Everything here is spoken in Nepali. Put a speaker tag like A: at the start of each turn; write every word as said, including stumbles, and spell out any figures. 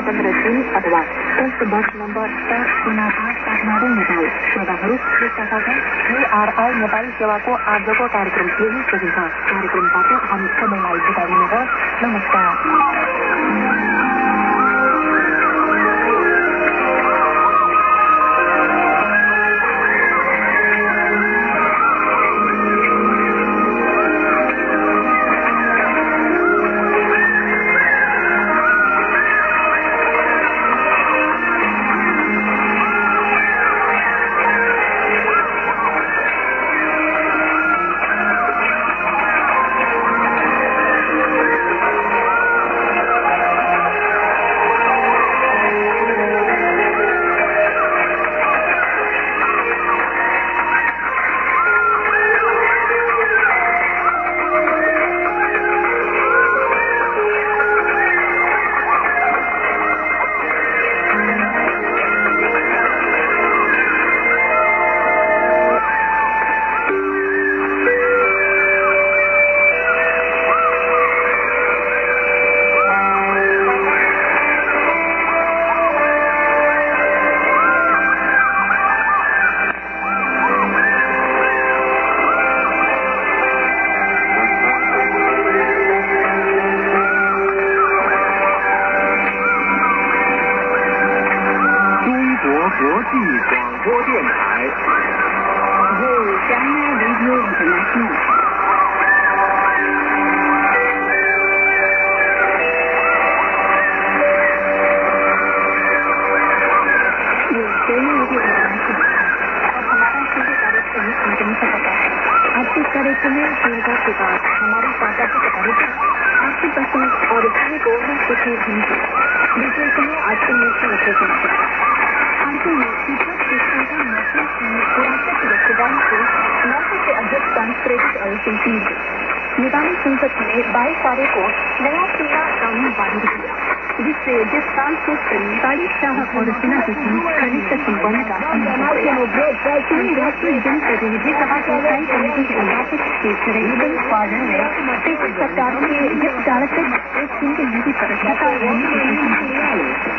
A: Resmi adalah tersebut nomor tergunakan Kathmandu Nepal. Bapak harus dikatakan K R I Nepal सेवाको आजको कार्यक्रम यही सकिन्छ। कार्यक्रमबाट हामी सबैलाई बिदा दिनुहोस्। नमस्कार। नेपाली संसद ने बाईस तारीख को नया सेना कानून पारित किया, जिससे जिस साल से पैंतालीस शाह और सेना के बीच घनिष्ठ संबंध का राष्ट्रीय जनप्रतिनिधि सभा के स्थायी समिति के अध्यक्ष के सुरेंद्र फादर ने सरकार के जिस चालक एक नीति पर